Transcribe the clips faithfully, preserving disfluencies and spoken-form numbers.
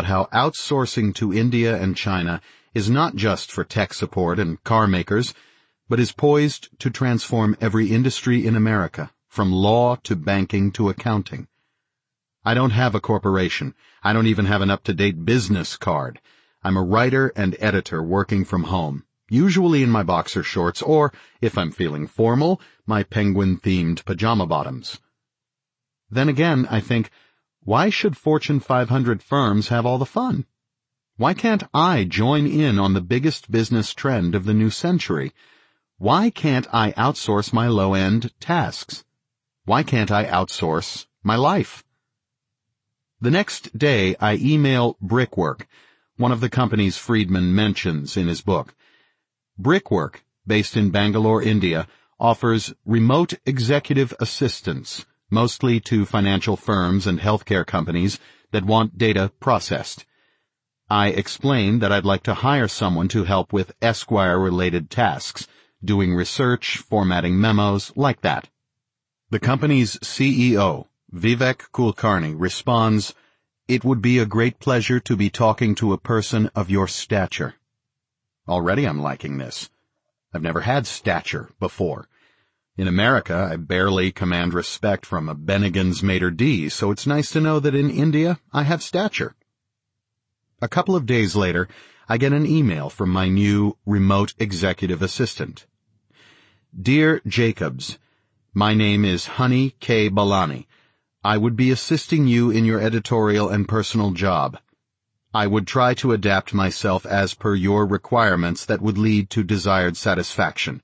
how outsourcing to India and China is not just for tech support and car makers, but is poised to transform every industry in America, from law to banking to accounting. I don't have a corporation. I don't even have an up-to-date business card. I'm a writer and editor working from home, usually in my boxer shorts or, if I'm feeling formal, my penguin-themed pajama bottoms. Then again, I think, why should Fortune five hundred firms have all the fun? Why can't I join in on the biggest business trend of the new century? Why can't I outsource my low-end tasks? Why can't I outsource my life? The next day, I email Brickwork, one of the companies Friedman mentions in his book. Brickwork, based in Bangalore, India, offers remote executive assistance, mostly to financial firms and healthcare companies that want data processed. I explained that I'd like to hire someone to help with Esquire-related tasks, doing research, formatting memos, like that. The company's C E O, Vivek Kulkarni, responds, "It would be a great pleasure to be talking to a person of your stature." Already I'm liking this. I've never had stature before. In America, I barely command respect from a Bennigan's maitre d', so it's nice to know that in India, I have stature. A couple of days later, I get an email from my new remote executive assistant. Dear Jacobs, my name is Honey K. Balani. I would be assisting you in your editorial and personal job. I would try to adapt myself as per your requirements that would lead to desired satisfaction.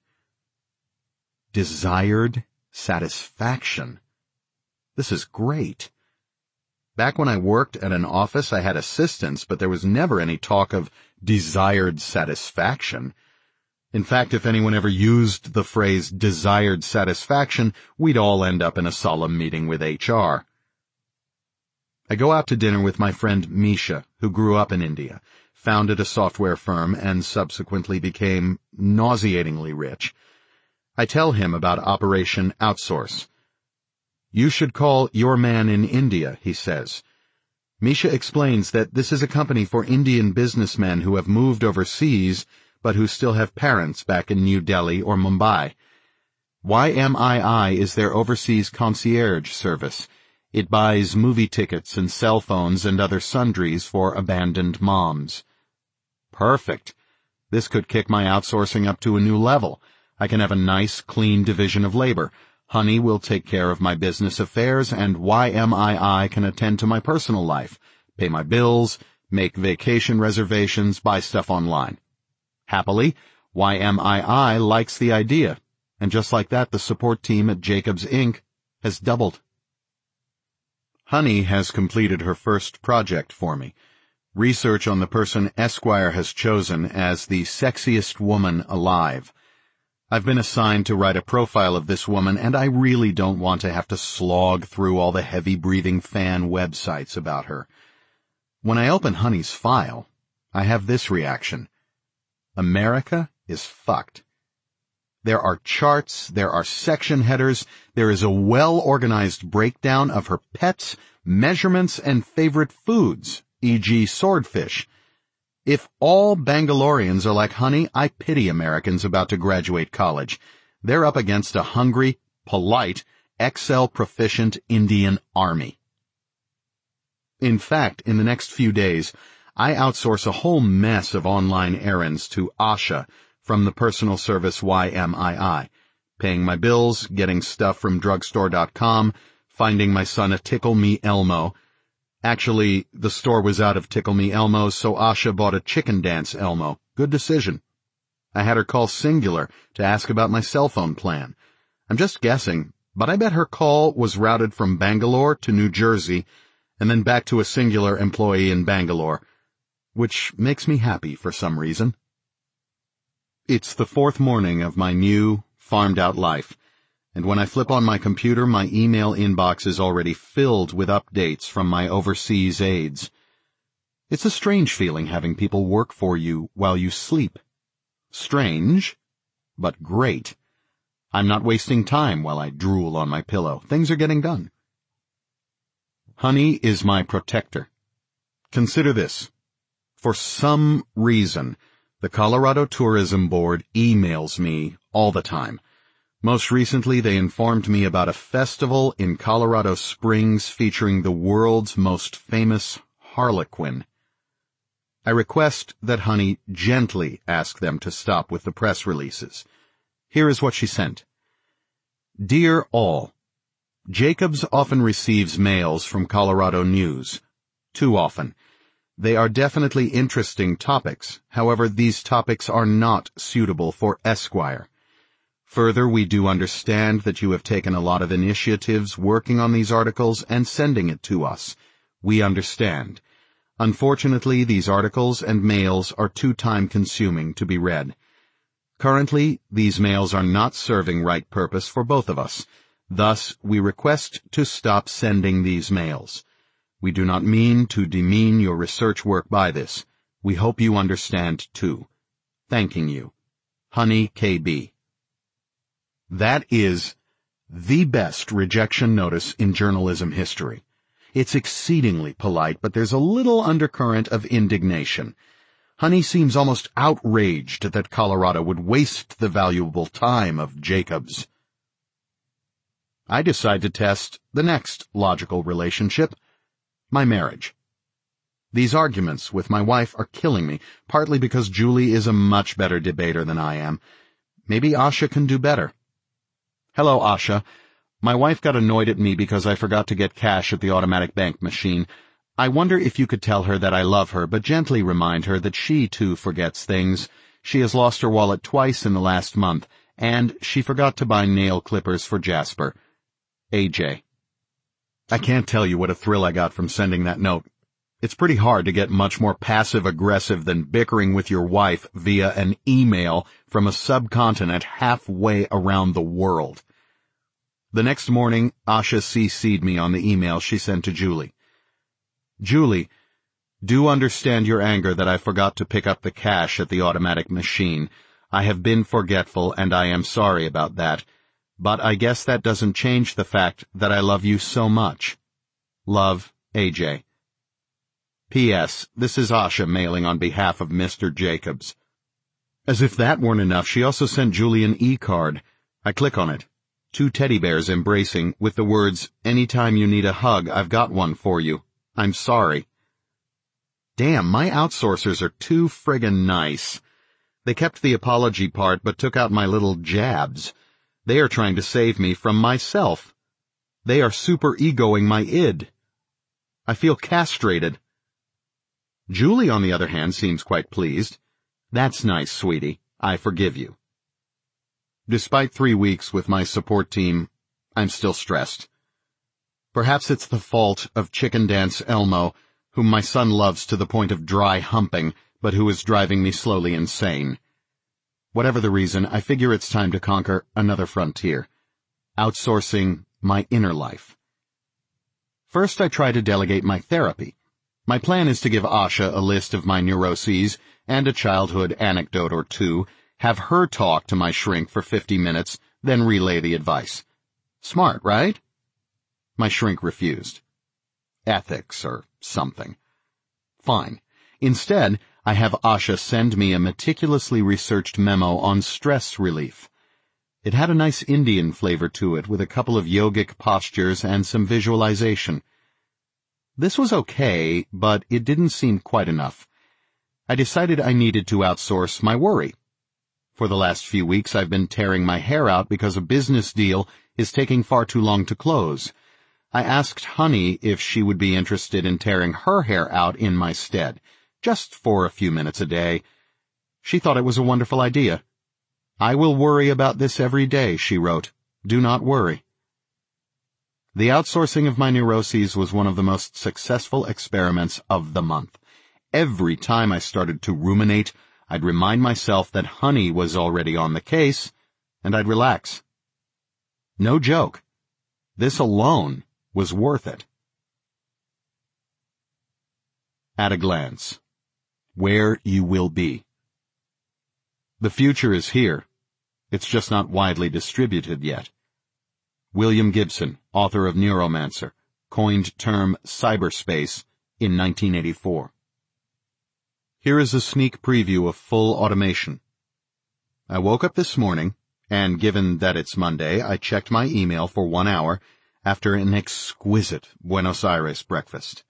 Desired satisfaction. This is great. Back when I worked at an office, I had assistants, but there was never any talk of desired satisfaction. In fact, if anyone ever used the phrase desired satisfaction, we'd all end up in a solemn meeting with H R. I go out to dinner with my friend Misha, who grew up in India, founded a software firm, and subsequently became nauseatingly rich. I tell him about Operation Outsource. You should call your man in India, he says. Misha explains that this is a company for Indian businessmen who have moved overseas, but who still have parents back in New Delhi or Mumbai. Y M I I is their overseas concierge service. It buys movie tickets and cell phones and other sundries for abandoned moms. Perfect. This could kick my outsourcing up to a new level. I can have a nice, clean division of labor. Honey will take care of my business affairs, and Y M I I can attend to my personal life, pay my bills, make vacation reservations, buy stuff online. Happily, Y M I I likes the idea, and just like that, the support team at Jacobs Incorporated has doubled. Honey has completed her first project for me, research on the person Esquire has chosen as the sexiest woman alive. I've been assigned to write a profile of this woman, and I really don't want to have to slog through all the heavy-breathing fan websites about her. When I open Honey's file, I have this reaction. America is fucked. There are charts, there are section headers, there is a well-organized breakdown of her pets, measurements, and favorite foods, for example swordfish. If all Bangaloreans are like Honey, I pity Americans about to graduate college. They're up against a hungry, polite, Excel-proficient Indian army. In fact, in the next few days, I outsource a whole mess of online errands to Asha from the personal service Y M I I, paying my bills, getting stuff from drugstore dot com, finding my son a Tickle Me Elmo. Actually, the store was out of Tickle Me Elmos, so Asha bought a Chicken Dance Elmo. Good decision. I had her call Singular to ask about my cell phone plan. I'm just guessing, but I bet her call was routed from Bangalore to New Jersey and then back to a Singular employee in Bangalore, which makes me happy for some reason. It's the fourth morning of my new, farmed-out life, and when I flip on my computer, my email inbox is already filled with updates from my overseas aides. It's a strange feeling having people work for you while you sleep. Strange, but great. I'm not wasting time while I drool on my pillow. Things are getting done. Honey is my protector. Consider this. For some reason, the Colorado Tourism Board emails me all the time. Most recently, they informed me about a festival in Colorado Springs featuring the world's most famous harlequin. I request that Honey gently ask them to stop with the press releases. Here is what she sent. Dear all, Jacobs often receives mails from Colorado News. Too often. They are definitely interesting topics. However, these topics are not suitable for Esquire. Further, we do understand that you have taken a lot of initiatives working on these articles and sending it to us. We understand. Unfortunately, these articles and mails are too time-consuming to be read. Currently, these mails are not serving right purpose for both of us. Thus, we request to stop sending these mails. We do not mean to demean your research work by this. We hope you understand, too. Thanking you. Honey K B. That is the best rejection notice in journalism history. It's exceedingly polite, but there's a little undercurrent of indignation. Honey seems almost outraged that Colorado would waste the valuable time of Jacobs. I decide to test the next logical relationship, my marriage. These arguments with my wife are killing me, partly because Julie is a much better debater than I am. Maybe Asha can do better. Hello, Asha. My wife got annoyed at me because I forgot to get cash at the automatic bank machine. I wonder if you could tell her that I love her, but gently remind her that she, too, forgets things. She has lost her wallet twice in the last month, and she forgot to buy nail clippers for Jasper. A J. I can't tell you what a thrill I got from sending that note. It's pretty hard to get much more passive-aggressive than bickering with your wife via an email from a subcontinent halfway around the world. The next morning, Asha C C'd me on the email she sent to Julie. Julie, do understand your anger that I forgot to pick up the cash at the automatic machine. I have been forgetful, and I am sorry about that. But I guess that doesn't change the fact that I love you so much. Love, A J. P S. This is Asha mailing on behalf of Mister Jacobs. As if that weren't enough, she also sent Julie an e-card. I click on it. Two teddy bears embracing with the words, "Anytime you need a hug, I've got one for you. I'm sorry." Damn, my outsourcers are too friggin' nice. They kept the apology part but took out my little jabs. They are trying to save me from myself. They are super-egoing my id. I feel castrated. Julie, on the other hand, seems quite pleased. That's nice, sweetie. I forgive you. Despite three weeks with my support team, I'm still stressed. Perhaps it's the fault of Chicken Dance Elmo, whom my son loves to the point of dry humping, but who is driving me slowly insane. Whatever the reason, I figure it's time to conquer another frontier. Outsourcing my inner life. First, I try to delegate my therapy. My plan is to give Asha a list of my neuroses and a childhood anecdote or two, have her talk to my shrink for fifty minutes, then relay the advice. Smart, right? My shrink refused. Ethics or something. Fine. Instead, I have Asha send me a meticulously researched memo on stress relief. It had a nice Indian flavor to it with a couple of yogic postures and some visualization. This was okay, but it didn't seem quite enough. I decided I needed to outsource my worry. For the last few weeks I've been tearing my hair out because a business deal is taking far too long to close. I asked Honey if she would be interested in tearing her hair out in my stead, just for a few minutes a day. She thought it was a wonderful idea. I will worry about this every day, she wrote. Do not worry. The outsourcing of my neuroses was one of the most successful experiments of the month. Every time I started to ruminate, I'd remind myself that Honey was already on the case, and I'd relax. No joke. This alone was worth it. At a glance. Where you will be. The future is here. It's just not widely distributed yet. William Gibson, author of Neuromancer, coined term cyberspace in nineteen eighty-four. Here is a sneak preview of full automation. I woke up this morning, and given that it's Monday, I checked my email for one hour after an exquisite Buenos Aires breakfast.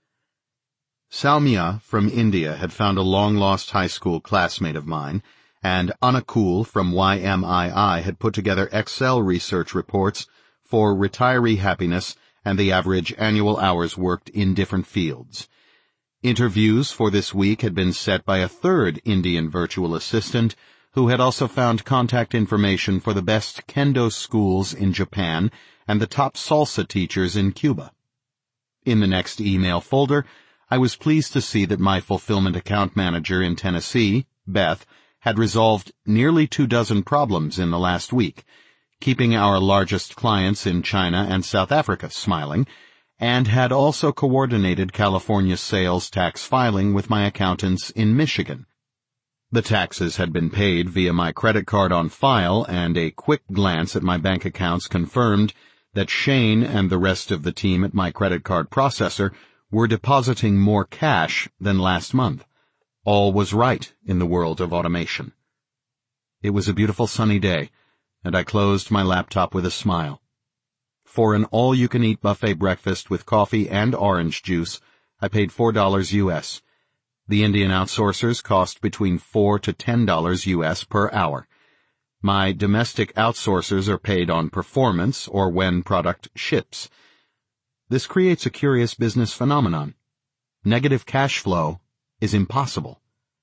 Salmia from India had found a long-lost high school classmate of mine, and Anakul from Y M I I had put together Excel research reports for retiree happiness and the average annual hours worked in different fields. Interviews for this week had been set by a third Indian virtual assistant who had also found contact information for the best kendo schools in Japan and the top salsa teachers in Cuba. In the next email folder, I was pleased to see that my fulfillment account manager in Tennessee, Beth, had resolved nearly two dozen problems in the last week, keeping our largest clients in China and South Africa smiling, and had also coordinated California sales tax filing with my accountants in Michigan. The taxes had been paid via my credit card on file, and a quick glance at my bank accounts confirmed that Shane and the rest of the team at my credit card processor were depositing more cash than last month. All was right in the world of automation. It was a beautiful sunny day, and I closed my laptop with a smile. For an all-you-can-eat buffet breakfast with coffee and orange juice, I paid four dollars U S. The Indian outsourcers cost between four to ten dollars U S per hour. My domestic outsourcers are paid on performance or when product ships. This creates a curious business phenomenon. Negative cash flow is impossible.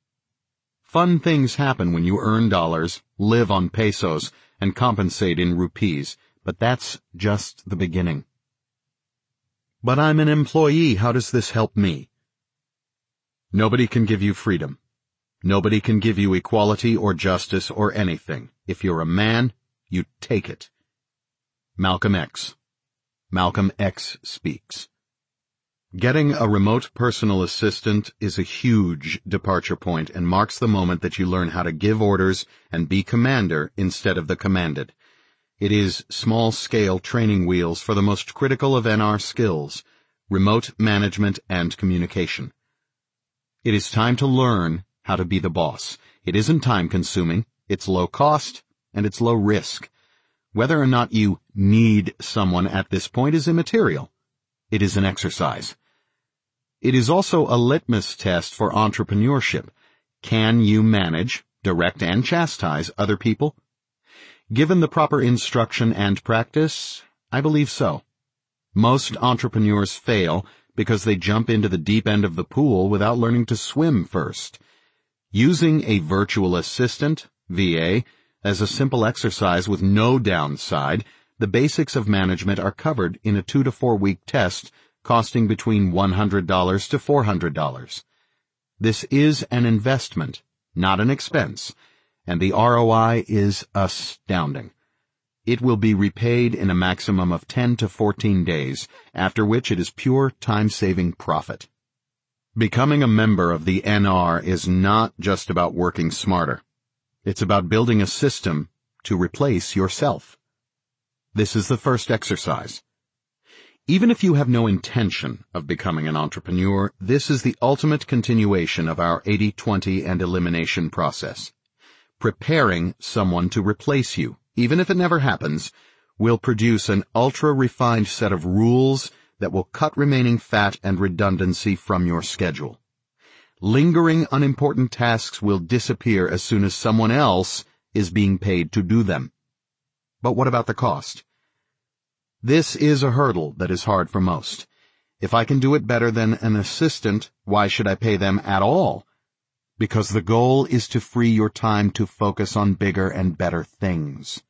Fun things happen when you earn dollars, live on pesos, and compensate in rupees, but that's just the beginning. But I'm an employee. How does this help me? Nobody can give you freedom. Nobody can give you equality or justice or anything. If you're a man, you take it. Malcolm X. Malcolm X speaks. Getting a remote personal assistant is a huge departure point and marks the moment that you learn how to give orders and be commander instead of the commanded. It is small-scale training wheels for the most critical of N R skills, remote management and communication. It is time to learn how to be the boss. It isn't time-consuming, it's low cost, and it's low risk. Whether or not you need someone at this point is immaterial. It is an exercise. It is also a litmus test for entrepreneurship. Can you manage, direct, and chastise other people? Given the proper instruction and practice, I believe so. Most entrepreneurs fail because they jump into the deep end of the pool without learning to swim first. Using a virtual assistant, V A, as a simple exercise with no downside, the basics of management are covered in a two to four week test costing between one hundred dollars to four hundred dollars. This is an investment, not an expense, and the R O I is astounding. It will be repaid in a maximum of ten to fourteen days, after which it is pure time-saving profit. Becoming a member of the N R is not just about working smarter. It's about building a system to replace yourself. This is the first exercise. Even if you have no intention of becoming an entrepreneur, this is the ultimate continuation of our eighty twenty and elimination process. Preparing someone to replace you, even if it never happens, will produce an ultra-refined set of rules that will cut remaining fat and redundancy from your schedule. Lingering unimportant tasks will disappear as soon as someone else is being paid to do them. But what about the cost? This is a hurdle that is hard for most. If I can do it better than an assistant, why should I pay them at all? Because the goal is to free your time to focus on bigger and better things.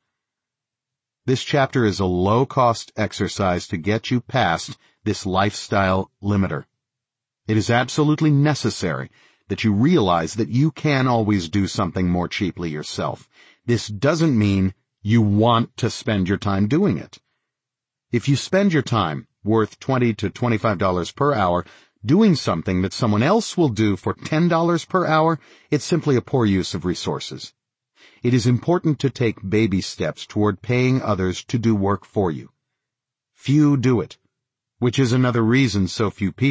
This chapter is a low-cost exercise to get you past this lifestyle limiter. It is absolutely necessary that you realize that you can always do something more cheaply yourself. This doesn't mean you want to spend your time doing it. If you spend your time, worth twenty to twenty-five dollars per hour, doing something that someone else will do for ten dollars per hour, it's simply a poor use of resources. It is important to take baby steps toward paying others to do work for you. Few do it, which is another reason so few people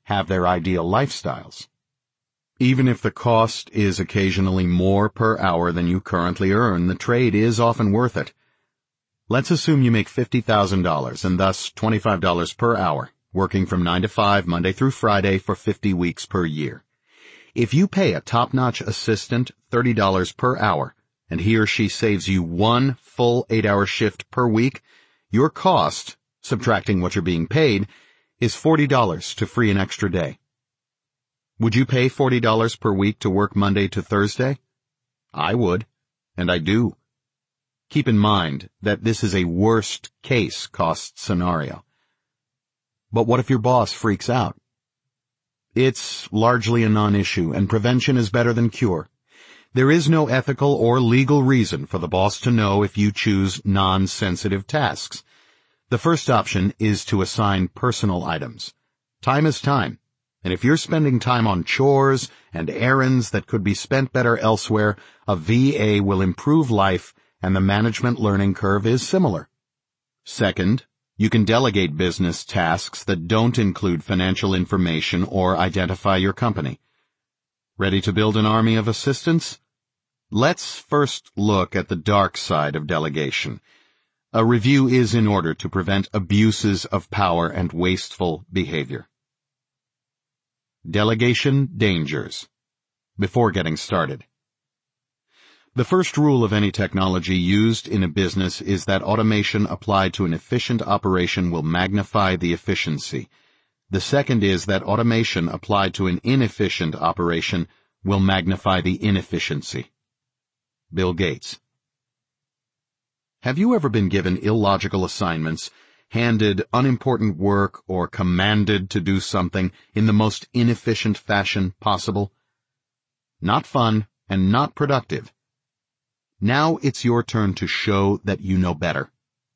have their ideal lifestyles. Even if the cost is occasionally more per hour than you currently earn, the trade is often worth it. Let's assume you make fifty thousand dollars and thus twenty-five dollars per hour, working from nine to five Monday through Friday for fifty weeks per year. If you pay a top-notch assistant thirty dollars per hour, and he or she saves you one full eight-hour shift per week, your cost, subtracting what you're being paid, is forty dollars to free an extra day. Would you pay forty dollars per week to work Monday to Thursday? I would, and I do. Keep in mind that this is a worst-case cost scenario. But what if your boss freaks out? It's largely a non-issue, and prevention is better than cure. There is no ethical or legal reason for the boss to know if you choose non-sensitive tasks. The first option is to assign personal items. Time is time. And if you're spending time on chores and errands that could be spent better elsewhere, a V A will improve life, and the management learning curve is similar. Second, you can delegate business tasks that don't include financial information or identify your company. Ready to build an army of assistants? Let's first look at the dark side of delegation. A review is in order to prevent abuses of power and wasteful behavior. Delegation dangers. Before getting started. The first rule of any technology used in a business is that automation applied to an efficient operation will magnify the efficiency. The second is that automation applied to an inefficient operation will magnify the inefficiency. Bill Gates. Have you ever been given illogical assignments, handed unimportant work, or commanded to do something in the most inefficient fashion possible? Not fun and not productive. Now it's your turn to show that you know better.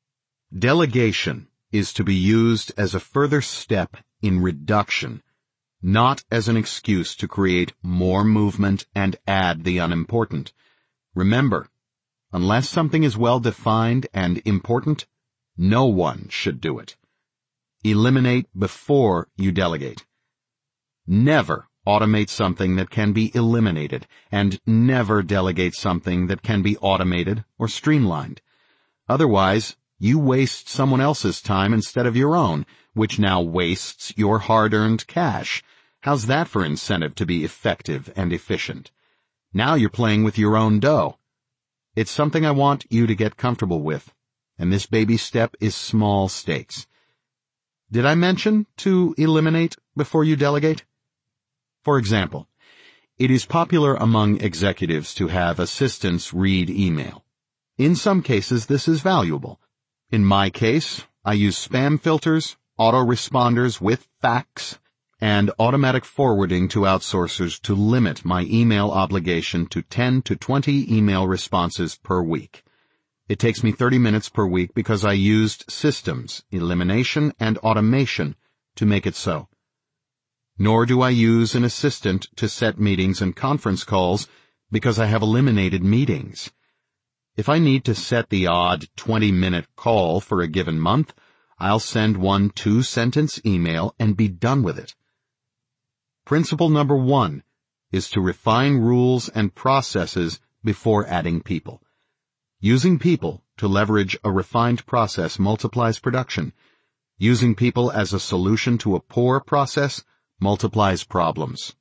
Delegation is to be used as a further step in reduction, not as an excuse to create more movement and add the unimportant. Remember, unless something is well defined and important, no one should do it. Eliminate before you delegate. Never automate something that can be eliminated, and never delegate something that can be automated or streamlined. Otherwise, you waste someone else's time instead of your own, which now wastes your hard-earned cash. How's that for incentive to be effective and efficient? Now you're playing with your own dough. It's something I want you to get comfortable with, and this baby step is small stakes. Did I mention to eliminate before you delegate? For example, it is popular among executives to have assistants read email. In some cases, this is valuable. In my case, I use spam filters, autoresponders with facts, and automatic forwarding to outsourcers to limit my email obligation to ten to twenty email responses per week. It takes me thirty minutes per week because I used systems, elimination, and automation to make it so. Nor do I use an assistant to set meetings and conference calls because I have eliminated meetings. If I need to set the odd twenty-minute call for a given month, I'll send one two-sentence email and be done with it. Principle number one is to refine rules and processes before adding people. Using people to leverage a refined process multiplies production. Using people as a solution to a poor process multiplies problems.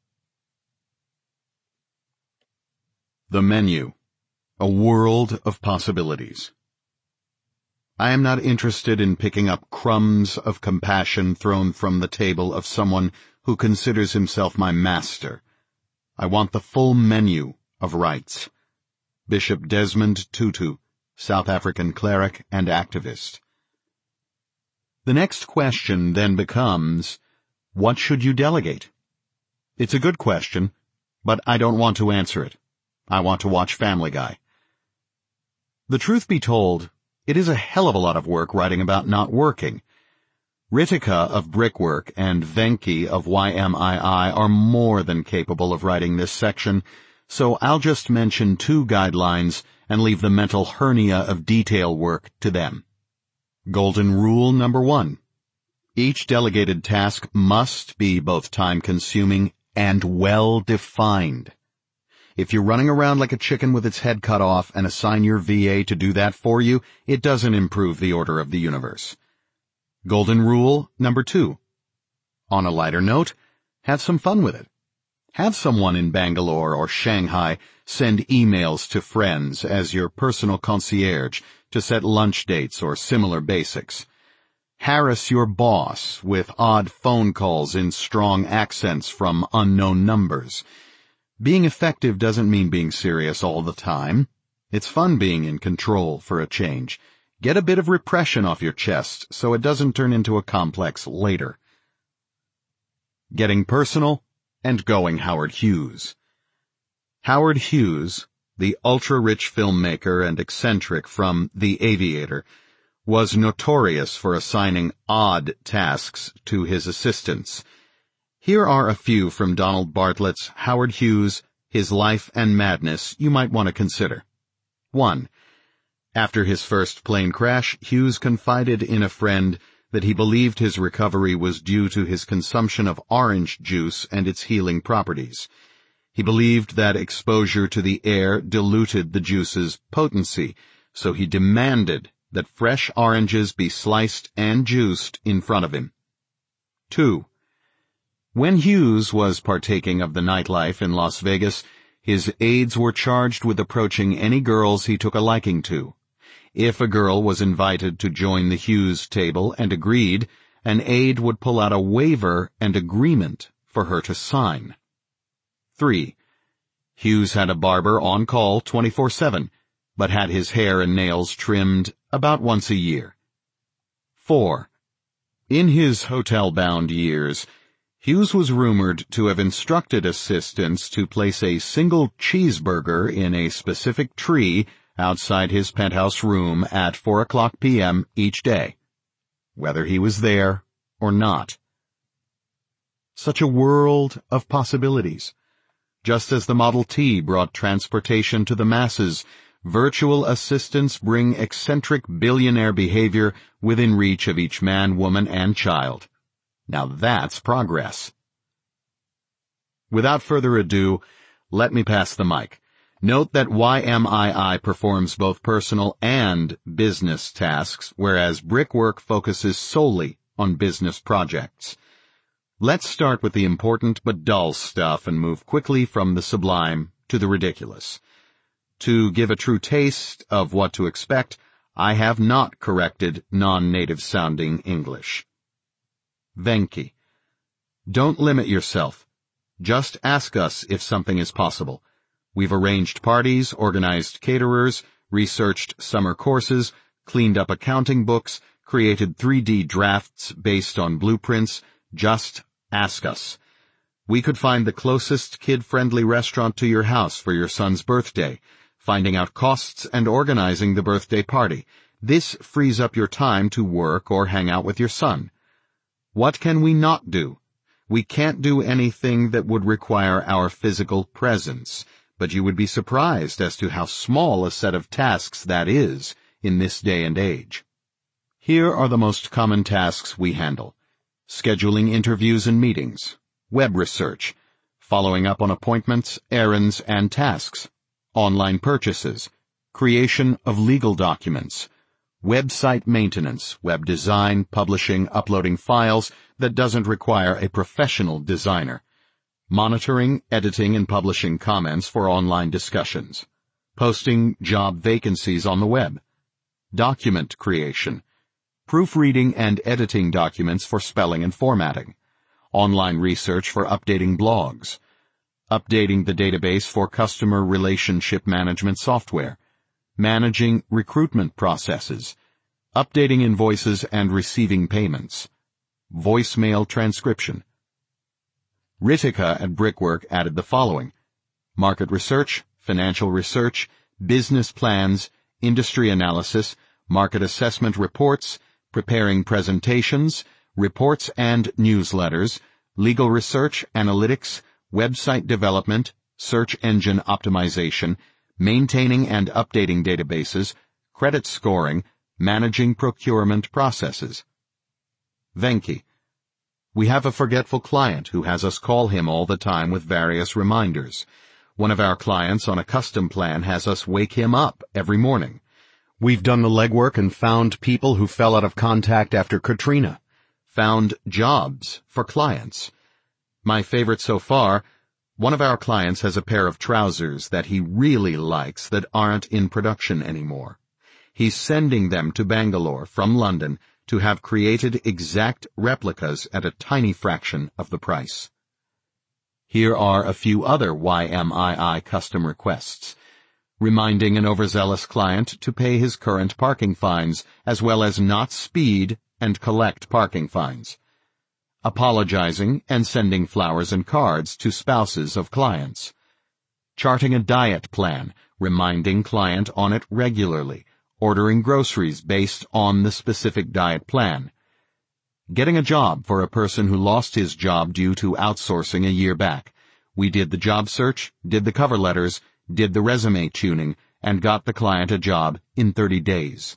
The menu. A world of possibilities. I am not interested in picking up crumbs of compassion thrown from the table of someone who considers himself my master. I want the full menu of rights. Bishop Desmond Tutu, South African cleric and activist. The next question then becomes, what should you delegate? It's a good question, but I don't want to answer it. I want to watch Family Guy. The truth be told, it is a hell of a lot of work writing about not working. Ritika of Brickwork and Venki of Y M I I are more than capable of writing this section, so I'll just mention two guidelines and leave the mental hernia of detail work to them. Golden rule number one. Each delegated task must be both time-consuming and well-defined. If you're running around like a chicken with its head cut off and assign your V A to do that for you, it doesn't improve the order of the universe. Golden rule number two. On a lighter note, have some fun with it. Have someone in Bangalore or Shanghai send emails to friends as your personal concierge to set lunch dates or similar basics. Harass your boss with odd phone calls in strong accents from unknown numbers. Being effective doesn't mean being serious all the time. It's fun being in control for a change. Get a bit of repression off your chest so it doesn't turn into a complex later. Getting personal and going Howard Hughes. Howard Hughes, the ultra-rich filmmaker and eccentric from The Aviator, was notorious for assigning odd tasks to his assistants. Here are a few from Donald Bartlett's Howard Hughes, His Life and Madness you might want to consider. One. After his first plane crash, Hughes confided in a friend that he believed his recovery was due to his consumption of orange juice and its healing properties. He believed that exposure to the air diluted the juice's potency, so he demanded that fresh oranges be sliced and juiced in front of him. Two. When Hughes was partaking of the nightlife in Las Vegas, his aides were charged with approaching any girls he took a liking to. If a girl was invited to join the Hughes table and agreed, an aide would pull out a waiver and agreement for her to sign. Three. Hughes had a barber on call twenty-four seven, but had his hair and nails trimmed about once a year. Four. In his hotel-bound years, Hughes was rumored to have instructed assistants to place a single cheeseburger in a specific tree outside his penthouse room at four o'clock p m each day, whether he was there or not. Such a world of possibilities. Just as the Model T brought transportation to the masses, virtual assistants bring eccentric billionaire behavior within reach of each man, woman, and child. Now that's progress. Without further ado, let me pass the mic. Note that Y M I I performs both personal and business tasks, whereas Brickwork focuses solely on business projects. Let's start with the important but dull stuff and move quickly from the sublime to the ridiculous. To give a true taste of what to expect, I have not corrected non-native sounding English. Venki. Don't limit yourself. Just ask us if something is possible. We've arranged parties, organized caterers, researched summer courses, cleaned up accounting books, created three D drafts based on blueprints. Just ask us. We could find the closest kid-friendly restaurant to your house for your son's birthday, finding out costs and organizing the birthday party. This frees up your time to work or hang out with your son. What can we not do? We can't do anything that would require our physical presence, but you would be surprised as to how small a set of tasks that is in this day and age. Here are the most common tasks we handle: scheduling interviews and meetings, web research, following up on appointments, errands, and tasks, online purchases, creation of legal documents, website maintenance, web design, publishing, uploading files that doesn't require a professional designer, monitoring, editing, and publishing comments for online discussions, posting job vacancies on the web, document creation, proofreading and editing documents for spelling and formatting, online research for updating blogs, updating the database for customer relationship management software, managing recruitment processes, updating invoices and receiving payments, voicemail transcription. Ritika at Brickwork added the following: market research, financial research, business plans, industry analysis, market assessment reports, preparing presentations, reports and newsletters, legal research, analytics, website development, search engine optimization, maintaining and updating databases, credit scoring, managing procurement processes. Venki. We have a forgetful client who has us call him all the time with various reminders. One of our clients on a custom plan has us wake him up every morning. We've done the legwork and found people who fell out of contact after Katrina. Found jobs for clients. My favorite so far, one of our clients has a pair of trousers that he really likes that aren't in production anymore. He's sending them to Bangalore from London to have created exact replicas at a tiny fraction of the price. Here are a few other Y M I I custom requests. Reminding an overzealous client to pay his current parking fines, as well as not speed and collect parking fines. Apologizing and sending flowers and cards to spouses of clients. Charting a diet plan, reminding client on it regularly. Ordering groceries based on the specific diet plan. Getting a job for a person who lost his job due to outsourcing a year back. We did the job search, did the cover letters, did the resume tuning, and got the client a job in thirty days.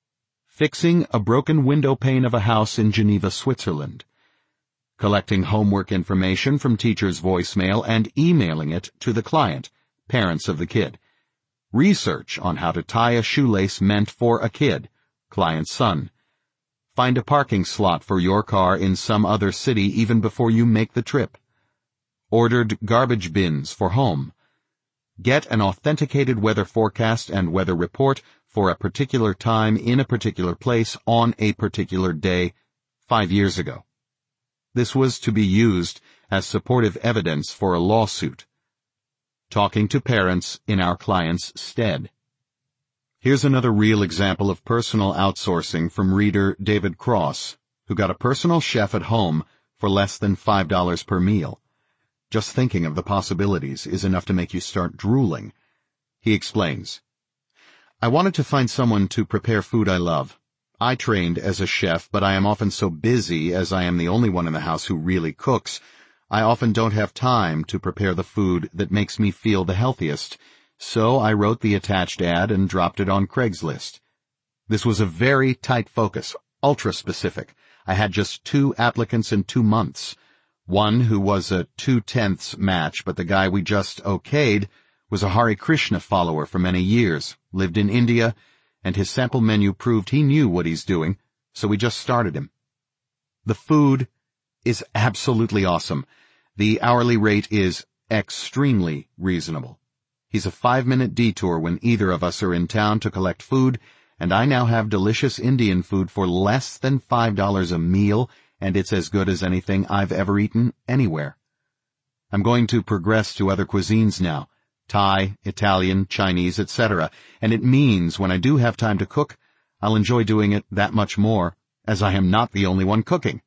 Fixing a broken window pane of a house in Geneva, Switzerland. Collecting homework information from teacher's voicemail and emailing it to the client, parents of the kid. Research on how to tie a shoelace meant for a kid, client's son. Find a parking slot for your car in some other city even before you make the trip. Ordered garbage bins for home. Get an authenticated weather forecast and weather report for a particular time in a particular place on a particular day five years ago. This was to be used as supportive evidence for a lawsuit. Talking to parents in our client's stead. Here's another real example of personal outsourcing from reader David Cross, who got a personal chef at home for less than five dollars per meal. Just thinking of the possibilities is enough to make you start drooling. He explains, I wanted to find someone to prepare food I love. I trained as a chef, but I am often so busy as I am the only one in the house who really cooks. I often don't have time to prepare the food that makes me feel the healthiest, so I wrote the attached ad and dropped it on Craigslist. This was a very tight focus, ultra-specific. I had just two applicants in two months. One who was a two-tenths match, but the guy we just okayed was a Hare Krishna follower for many years, lived in India, and his sample menu proved he knew what he's doing, so we just started him. The food is absolutely awesome. The hourly rate is extremely reasonable. He's a five-minute detour when either of us are in town to collect food, and I now have delicious Indian food for less than five dollars a meal, and it's as good as anything I've ever eaten anywhere. I'm going to progress to other cuisines now, Thai, Italian, Chinese, et cetera, and it means when I do have time to cook, I'll enjoy doing it that much more, as I am not the only one cooking.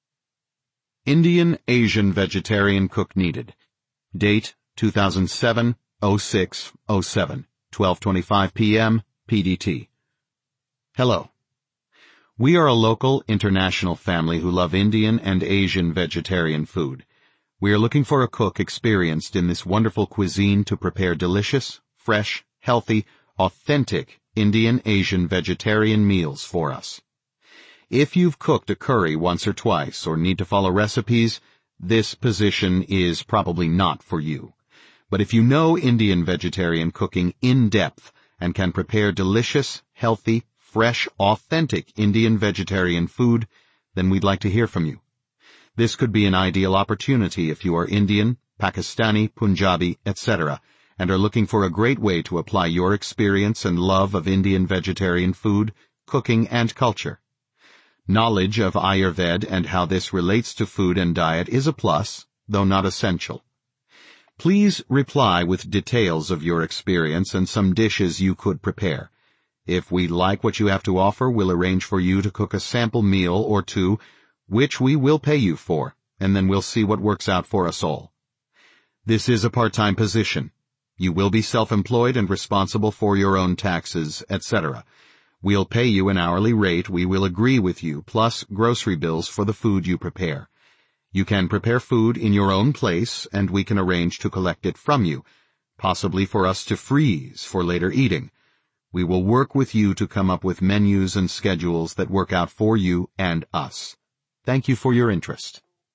Indian Asian vegetarian cook needed. Date two thousand seven oh six oh seven, twelve twenty-five p m P D T. Hello. We are a local international family who love Indian and Asian vegetarian food. We are looking for a cook experienced in this wonderful cuisine to prepare delicious, fresh, healthy, authentic Indian Asian vegetarian meals for us. If you've cooked a curry once or twice or need to follow recipes, this position is probably not for you. But if you know Indian vegetarian cooking in depth and can prepare delicious, healthy, fresh, authentic Indian vegetarian food, then we'd like to hear from you. This could be an ideal opportunity if you are Indian, Pakistani, Punjabi, et cetera, and are looking for a great way to apply your experience and love of Indian vegetarian food, cooking, and culture. Knowledge of Ayurveda and how this relates to food and diet is a plus, though not essential. Please reply with details of your experience and some dishes you could prepare. If we like what you have to offer, we'll arrange for you to cook a sample meal or two, which we will pay you for, and then we'll see what works out for us all. This is a part-time position. You will be self-employed and responsible for your own taxes, et cetera. We'll pay you an hourly rate we will agree with you, plus grocery bills for the food you prepare. You can prepare food in your own place, and we can arrange to collect it from you, possibly for us to freeze for later eating. We will work with you to come up with menus and schedules that work out for you and us. Thank you for your interest.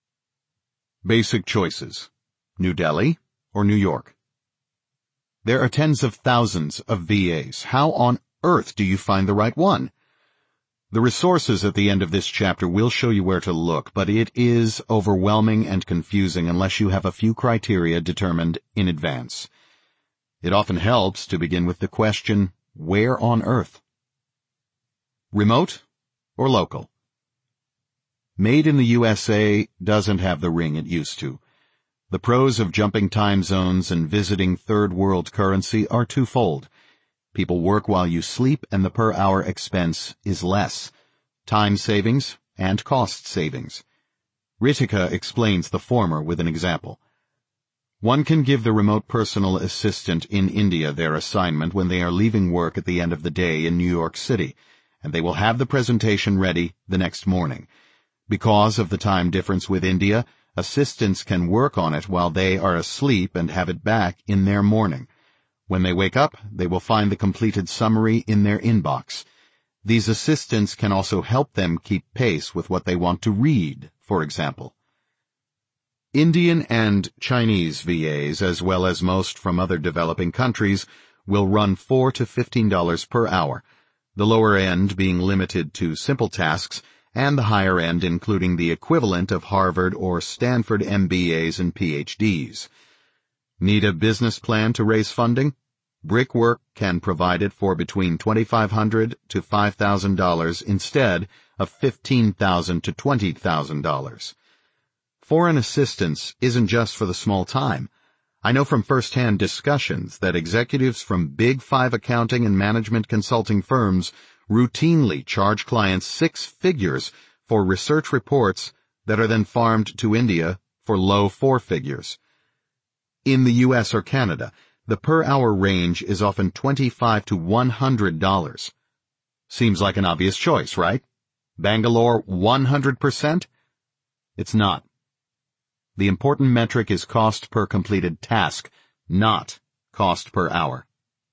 Basic choices: New Delhi or New York. There are tens of thousands of V As. How on earth do you find the right one? The resources at the end of this chapter will show you where to look, but it is overwhelming and confusing unless you have a few criteria determined in advance. It often helps to begin with the question, where on earth? Remote or local? Made in the U S A doesn't have the ring it used to. The pros of jumping time zones and visiting third world currency are twofold. People work while you sleep, and the per-hour expense is less. Time savings and cost savings. Ritika explains the former with an example. One can give the remote personal assistant in India their assignment when they are leaving work at the end of the day in New York City, and they will have the presentation ready the next morning. Because of the time difference with India, assistants can work on it while they are asleep and have it back in their morning. When they wake up, they will find the completed summary in their inbox. These assistants can also help them keep pace with what they want to read, for example. Indian and Chinese V As, as well as most from other developing countries, will run four to fifteen dollars per hour, the lower end being limited to simple tasks, and the higher end including the equivalent of Harvard or Stanford M B As and P H Ds. Need a business plan to raise funding? Brickwork can provide it for between twenty-five hundred dollars to five thousand dollars instead of fifteen thousand dollars to twenty thousand dollars. Foreign assistance isn't just for the small time. I know from first-hand discussions that executives from Big Five accounting and management consulting firms routinely charge clients six figures for research reports that are then farmed to India for low four figures. In the U S or Canada, the per-hour range is often twenty-five to one hundred dollars. Seems like an obvious choice, right? Bangalore one hundred percent? It's not. The important metric is cost per completed task, not cost per hour.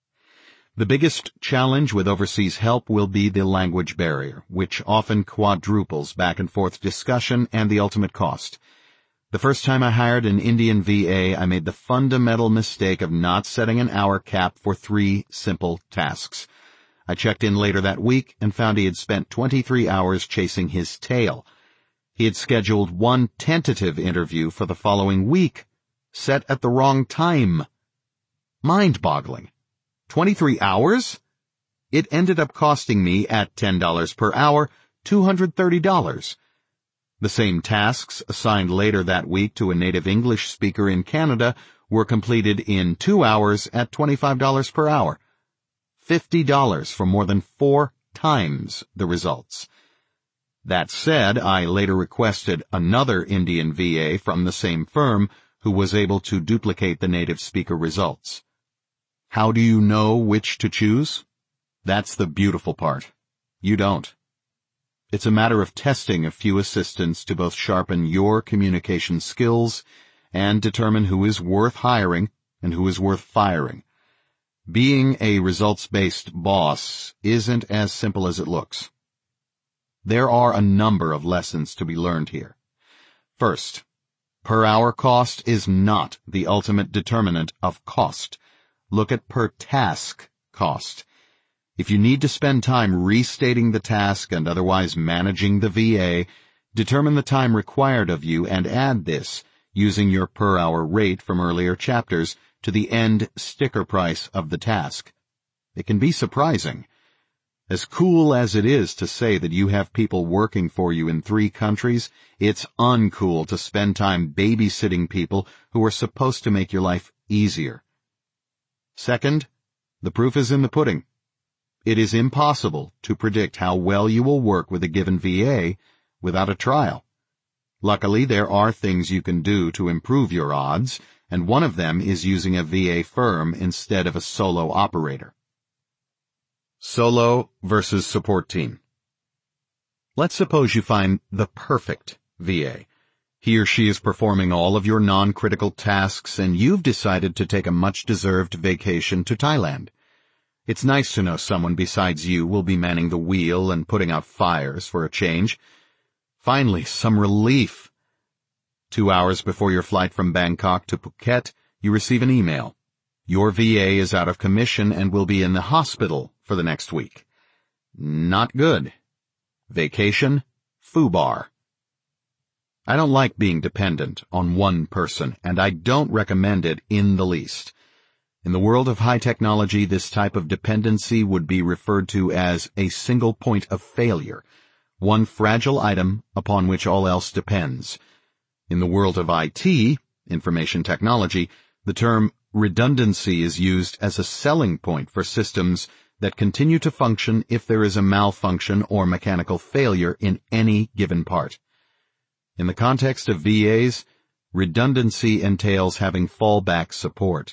The biggest challenge with overseas help will be the language barrier, which often quadruples back and forth discussion and the ultimate cost. The first time I hired an Indian V A, I made the fundamental mistake of not setting an hour cap for three simple tasks. I checked in later that week and found he had spent twenty-three hours chasing his tail. He had scheduled one tentative interview for the following week, set at the wrong time. Mind-boggling. twenty-three hours? It ended up costing me, at ten dollars per hour, two hundred thirty dollars. The same tasks assigned later that week to a native English speaker in Canada were completed in two hours at twenty-five dollars per hour. fifty dollars for more than four times the results. That said, I later requested another Indian V A from the same firm who was able to duplicate the native speaker results. How do you know which to choose? That's the beautiful part. You don't. It's a matter of testing a few assistants to both sharpen your communication skills and determine who is worth hiring and who is worth firing. Being a results-based boss isn't as simple as it looks. There are a number of lessons to be learned here. First, per-hour cost is not the ultimate determinant of cost. Look at per-task cost. If you need to spend time restating the task and otherwise managing the V A, determine the time required of you and add this, using your per-hour rate from earlier chapters, to the end sticker price of the task. It can be surprising. As cool as it is to say that you have people working for you in three countries, it's uncool to spend time babysitting people who are supposed to make your life easier. Second, the proof is in the pudding. It is impossible to predict how well you will work with a given V A without a trial. Luckily, there are things you can do to improve your odds, and one of them is using a V A firm instead of a solo operator. Solo versus support team. Let's suppose you find the perfect V A. He or she is performing all of your non-critical tasks, and you've decided to take a much-deserved vacation to Thailand. It's nice to know someone besides you will be manning the wheel and putting out fires for a change. Finally, some relief. Two hours before your flight from Bangkok to Phuket, you receive an email. Your V A is out of commission and will be in the hospital for the next week. Not good. Vacation, FUBAR. I don't like being dependent on one person, and I don't recommend it in the least. In the world of high technology, this type of dependency would be referred to as a single point of failure, one fragile item upon which all else depends. In the world of I T, information technology, the term redundancy is used as a selling point for systems that continue to function if there is a malfunction or mechanical failure in any given part. In the context of V As, redundancy entails having fallback support.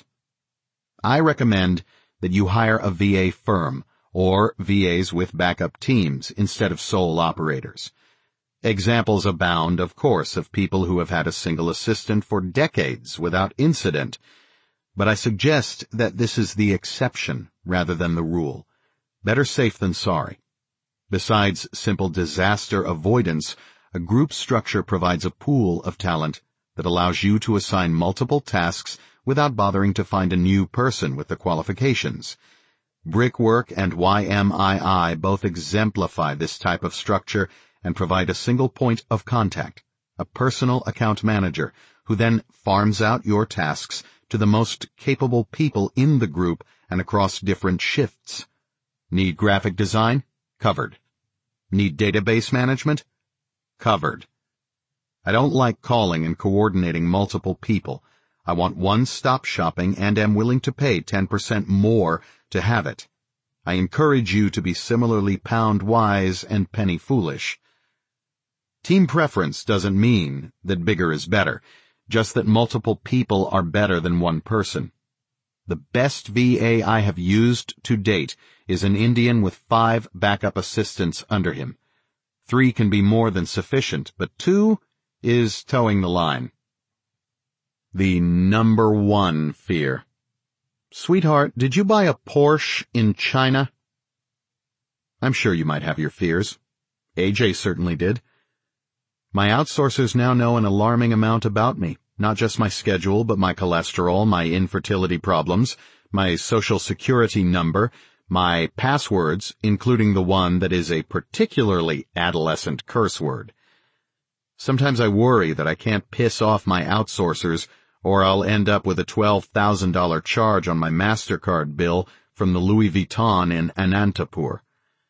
I recommend that you hire a V A firm or V As with backup teams instead of sole operators. Examples abound, of course, of people who have had a single assistant for decades without incident, but I suggest that this is the exception rather than the rule. Better safe than sorry. Besides simple disaster avoidance, a group structure provides a pool of talent that allows you to assign multiple tasks without bothering to find a new person with the qualifications. Brickwork and Y M I I both exemplify this type of structure and provide a single point of contact, a personal account manager, who then farms out your tasks to the most capable people in the group and across different shifts. Need graphic design? Covered. Need database management? Covered. I don't like calling and coordinating multiple people. I want one-stop shopping and am willing to pay ten percent more to have it. I encourage you to be similarly pound-wise and penny-foolish. Team preference doesn't mean that bigger is better, just that multiple people are better than one person. The best V A I have used to date is an Indian with five backup assistants under him. Three can be more than sufficient, but two is towing the line. The number one fear. Sweetheart, did you buy a Porsche in China? I'm sure you might have your fears. A J certainly did. My outsourcers now know an alarming amount about me, not just my schedule, but my cholesterol, my infertility problems, my social security number, my passwords, including the one that is a particularly adolescent curse word. Sometimes I worry that I can't piss off my outsourcers, or I'll end up with a twelve thousand dollars charge on my MasterCard bill from the Louis Vuitton in Anantapur.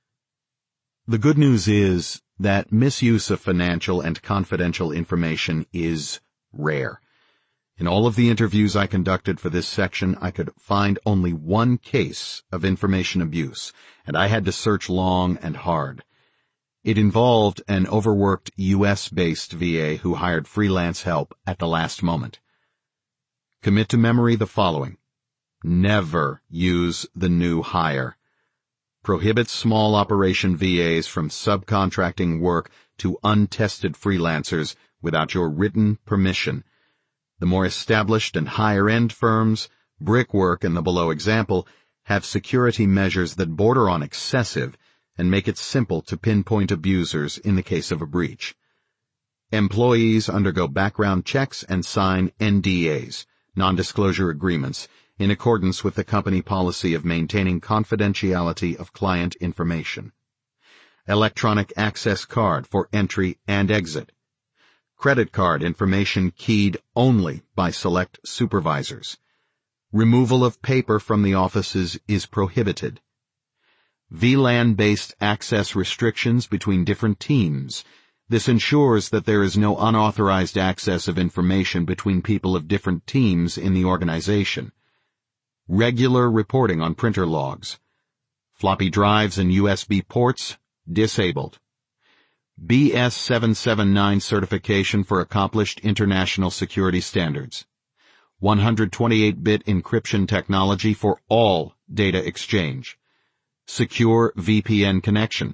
The good news is that misuse of financial and confidential information is rare. In all of the interviews I conducted for this section, I could find only one case of information abuse, and I had to search long and hard. It involved an overworked U S-based V A who hired freelance help at the last moment. Commit to memory the following. Never use the new hire. Prohibit small operation V As from subcontracting work to untested freelancers without your written permission. The more established and higher-end firms, Brickwork and the below example, have security measures that border on excessive and make it simple to pinpoint abusers in the case of a breach. Employees undergo background checks and sign N D As, non-disclosure agreements, in accordance with the company policy of maintaining confidentiality of client information. Electronic access card for entry and exit. Credit card information keyed only by select supervisors. Removal of paper from the offices is prohibited. V LAN-based access restrictions between different teams. This ensures that there is no unauthorized access of information between people of different teams in the organization. Regular reporting on printer logs. Floppy drives and U S B ports disabled. B S seven seven nine certification for accomplished international security standards. one hundred twenty-eight bit encryption technology for all data exchange. Secure V P N connection.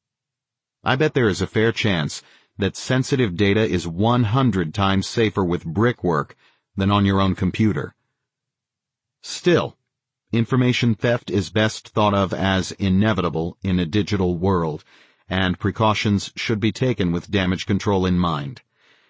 I bet there is a fair chance that sensitive data is one hundred times safer with Brickwork than on your own computer. Still, information theft is best thought of as inevitable in a digital world, and precautions should be taken with damage control in mind.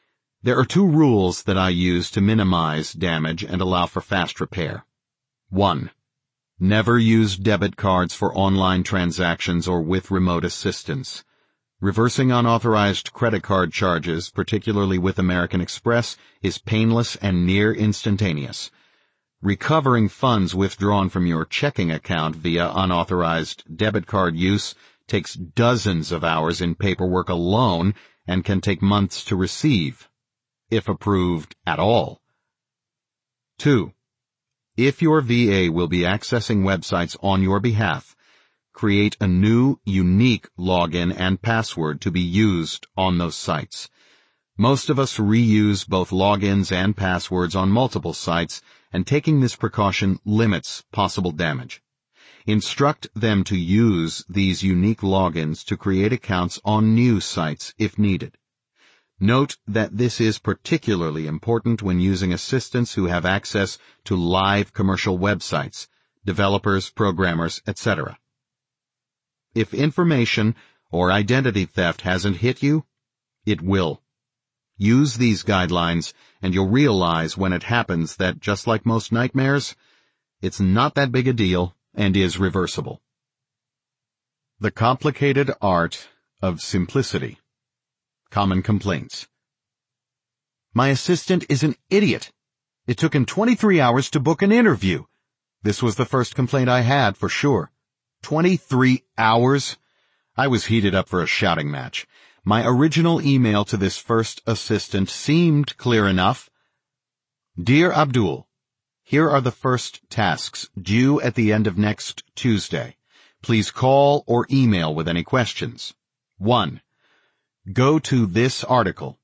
There are two rules that I use to minimize damage and allow for fast repair. One. Never use debit cards for online transactions or with remote assistance. Reversing unauthorized credit card charges, particularly with American Express, is painless and near instantaneous. Recovering funds withdrawn from your checking account via unauthorized debit card use takes dozens of hours in paperwork alone and can take months to receive, if approved at all. Two. If your V A will be accessing websites on your behalf, create a new, unique login and password to be used on those sites. Most of us reuse both logins and passwords on multiple sites, and taking this precaution limits possible damage. Instruct them to use these unique logins to create accounts on new sites if needed. Note that this is particularly important when using assistants who have access to live commercial websites, developers, programmers, et cetera. If information or identity theft hasn't hit you, it will. Use these guidelines and you'll realize when it happens that just like most nightmares, it's not that big a deal and is reversible. The complicated art of simplicity. Common complaints. My assistant is an idiot. It took him twenty-three hours to book an interview. This was the first complaint I had, for sure. twenty-three hours? I was heated up for a shouting match. My original email to this first assistant seemed clear enough. Dear Abdul, here are the first tasks due at the end of next Tuesday. Please call or email with any questions. One. Go to this article,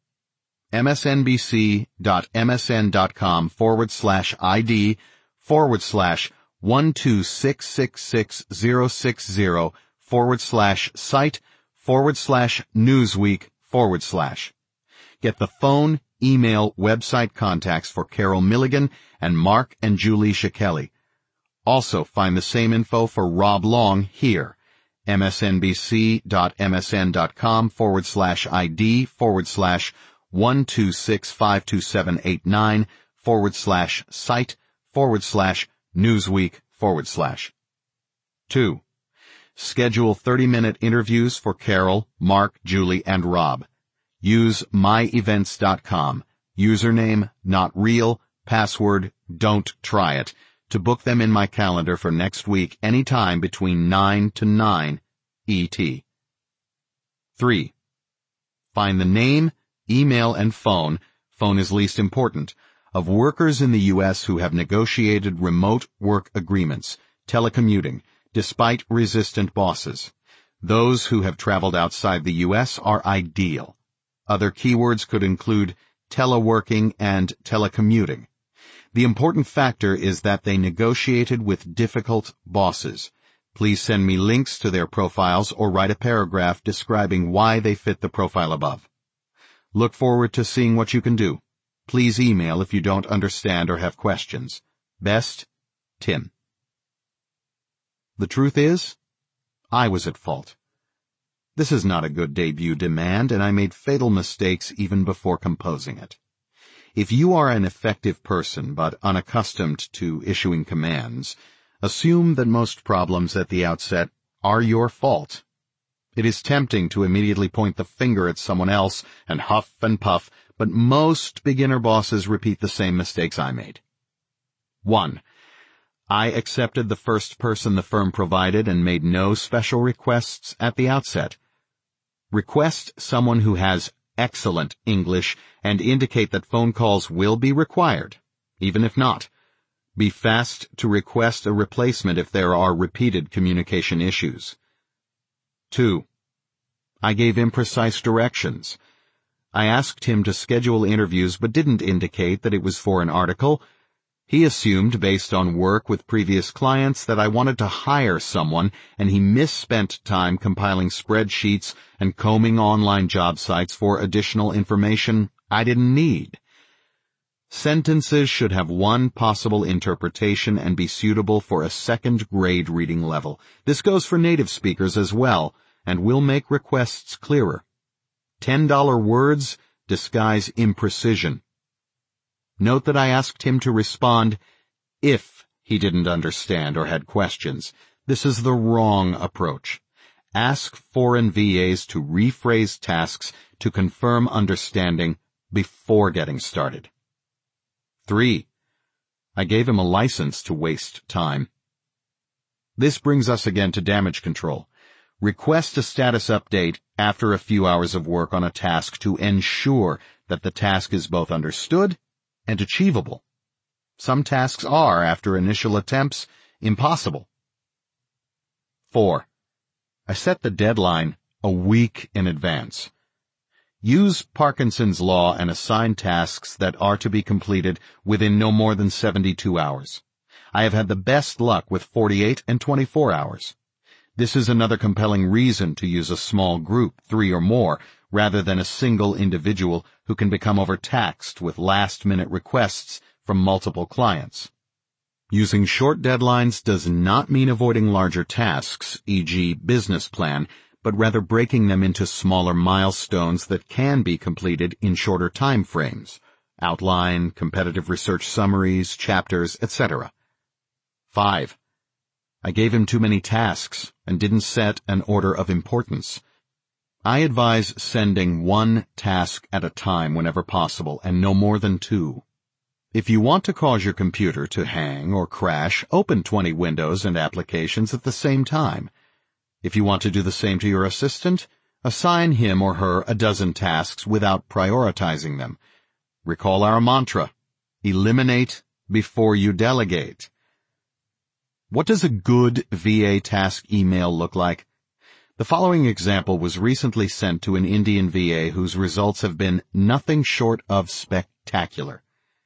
msnbc.msn.com forward slash ID forward slash one two six six six zero six zero forward slash site forward slash Newsweek forward slash. Get the phone, email, website contacts for Carol Milligan and Mark and Julie Shkelly. Also find the same info for Rob Long here. msnbc.msn.com forward slash ID forward slash one two six five two seven eight nine forward slash site forward slash Newsweek forward slash. Two. Schedule thirty-minute interviews for Carol, Mark, Julie, and Rob. Use my events dot com. Username, not real. Password, don't try it. To book them in my calendar for next week anytime between nine to nine E T. Three. Find the name, email, and phone, phone is least important, of workers in the U S who have negotiated remote work agreements, telecommuting, despite resistant bosses. Those who have traveled outside the U S are ideal. Other keywords could include teleworking and telecommuting. The important factor is that they negotiated with difficult bosses. Please send me links to their profiles or write a paragraph describing why they fit the profile above. Look forward to seeing what you can do. Please email if you don't understand or have questions. Best, Tim. The truth is, I was at fault. This is not a good debut demand, and I made fatal mistakes even before composing it. If you are an effective person but unaccustomed to issuing commands, assume that most problems at the outset are your fault. It is tempting to immediately point the finger at someone else and huff and puff, but most beginner bosses repeat the same mistakes I made. One. I accepted the first person the firm provided and made no special requests at the outset. Request someone who has excellent English and indicate that phone calls will be required, even if not. Be fast to request a replacement if there are repeated communication issues. Two. I gave imprecise directions. I asked him to schedule interviews but didn't indicate that it was for an article. He assumed, based on work with previous clients, that I wanted to hire someone, and he misspent time compiling spreadsheets and combing online job sites for additional information I didn't need. Sentences should have one possible interpretation and be suitable for a second-grade reading level. This goes for native speakers as well, and will make requests clearer. Ten dollar words disguise imprecision. Note that I asked him to respond if he didn't understand or had questions. This is the wrong approach. Ask foreign V As to rephrase tasks to confirm understanding before getting started. Three. I gave him a license to waste time. This brings us again to damage control. Request a status update after a few hours of work on a task to ensure that the task is both understood and achievable. Some tasks are, after initial attempts, impossible. Four. I set the deadline a week in advance. Use Parkinson's law and assign tasks that are to be completed within no more than seventy-two hours. I have had the best luck with forty-eight and twenty-four hours. This is another compelling reason to use a small group, three or more, rather than a single individual who can become overtaxed with last-minute requests from multiple clients. Using short deadlines does not mean avoiding larger tasks, for example business plan, but rather breaking them into smaller milestones that can be completed in shorter time frames. Outline, competitive research summaries, chapters, et cetera. Five. I gave him too many tasks and didn't set an order of importance. I advise sending one task at a time whenever possible and no more than two. If you want to cause your computer to hang or crash, open twenty windows and applications at the same time. If you want to do the same to your assistant, assign him or her a dozen tasks without prioritizing them. Recall our mantra: eliminate before you delegate. What does a good V A task email look like? The following example was recently sent to an Indian V A whose results have been nothing short of spectacular.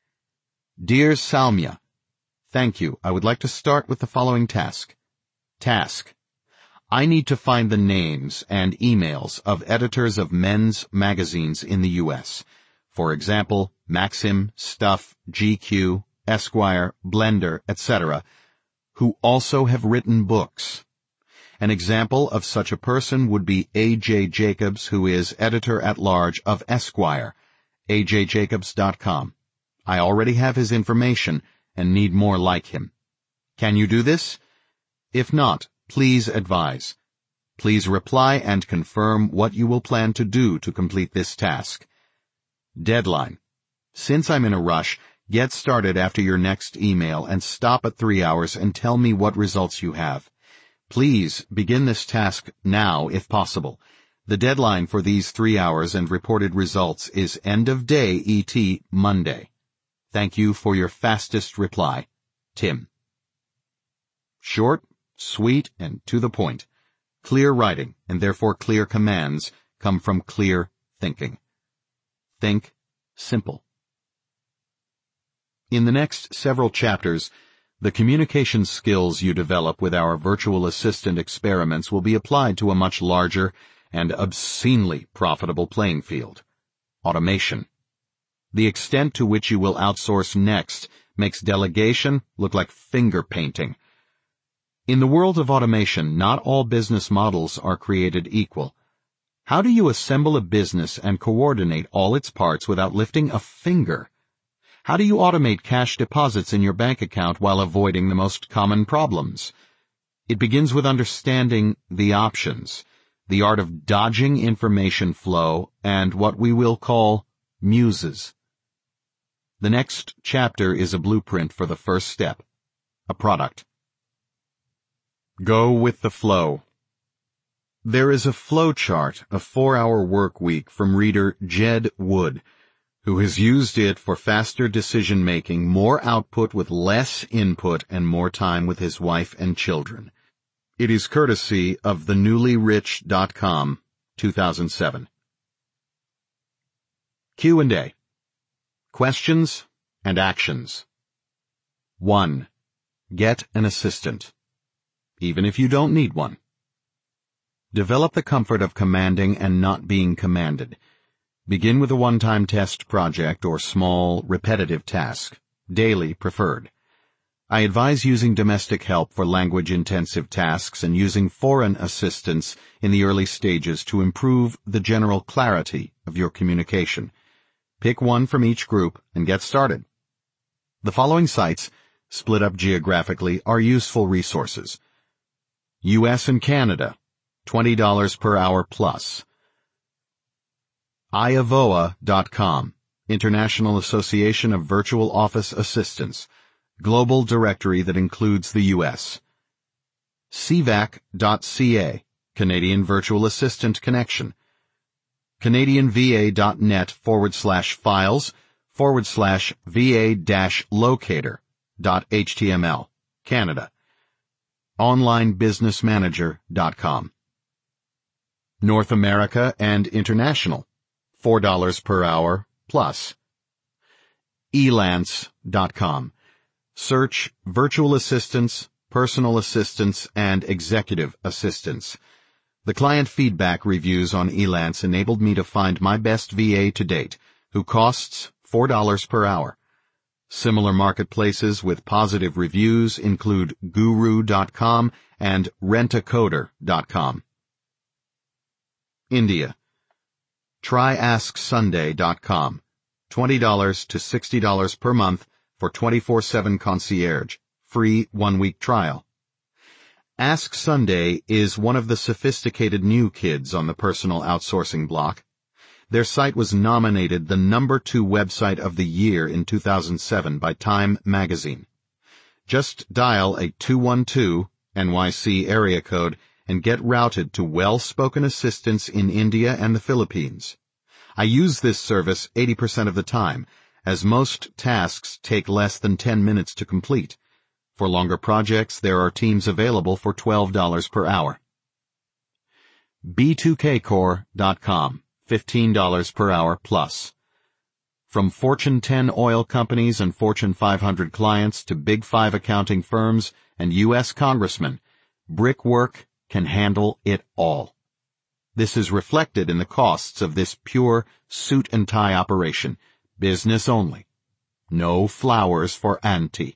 Dear Salmya, thank you. I would like to start with the following task. Task. I need to find the names and emails of editors of men's magazines in the U S. For example, Maxim, Stuff, G Q, Esquire, Blender, et cetera, who also have written books. An example of such a person would be A J Jacobs, who is editor-at-large of Esquire, a j jacobs dot com. I already have his information and need more like him. Can you do this? If not, please advise. Please reply and confirm what you will plan to do to complete this task. Deadline. Since I'm in a rush, get started after your next email and stop at three hours and tell me what results you have. Please begin this task now if possible. The deadline for these three hours and reported results is end of day E T Monday. Thank you for your fastest reply. Tim. Short, sweet, and to the point. Clear writing, and therefore clear commands, come from clear thinking. Think simple. In the next several chapters, the communication skills you develop with our virtual assistant experiments will be applied to a much larger and obscenely profitable playing field: automation. The extent to which you will outsource next makes delegation look like finger painting. In the world of automation, not all business models are created equal. How do you assemble a business and coordinate all its parts without lifting a finger? How do you automate cash deposits in your bank account while avoiding the most common problems? It begins with understanding the options, the art of dodging information flow, and what we will call muses. The next chapter is a blueprint for the first step, a product. Go with the flow. There is a flow chart, a four-hour work week from reader Jed Wood, who has used it for faster decision-making, more output with less input, and more time with his wife and children. It is courtesy of the newly rich dot com, two thousand seven. Q and A. Questions and actions. One. Get an assistant, even if you don't need one. Develop the comfort of commanding and not being commanded. Begin with a one-time test project or small, repetitive task, daily preferred. I advise using domestic help for language-intensive tasks and using foreign assistance in the early stages to improve the general clarity of your communication. Pick one from each group and get started. The following sites, split up geographically, are useful resources. U S and Canada, twenty dollars per hour plus. I A V O A dot com, International Association of Virtual Office Assistants, global directory that includes the U S. C V A C dot C A, Canadian Virtual Assistant Connection. Canadian V A dot net forward slash files forward slash VA dash locator dot html, Canada. Online Business Manager dot com. North America and International, four dollars per hour plus. Elance dot com. Search virtual assistants, personal assistants, and executive assistants. The client feedback reviews on Elance enabled me to find my best V A to date, who costs four dollars per hour. Similar marketplaces with positive reviews include guru dot com and rentacoder dot com. India. try ask sunday dot com, twenty dollars to sixty dollars per month for twenty-four seven concierge, free one-week trial. Ask Sunday is one of the sophisticated new kids on the personal outsourcing block. Their site was nominated the number two website of the year in two thousand seven by Time magazine. Just dial a two one two N Y C area code and get routed to well-spoken assistants in India and the Philippines. I use this service eighty percent of the time, as most tasks take less than ten minutes to complete. For longer projects, there are teams available for twelve dollars per hour. B two K core dot com, fifteen dollars per hour plus. From Fortune ten oil companies and Fortune five hundred clients to Big Five accounting firms and U S congressmen, Brickwork can handle it all. This is reflected in the costs of this pure suit and tie operation, business only. No flowers for auntie.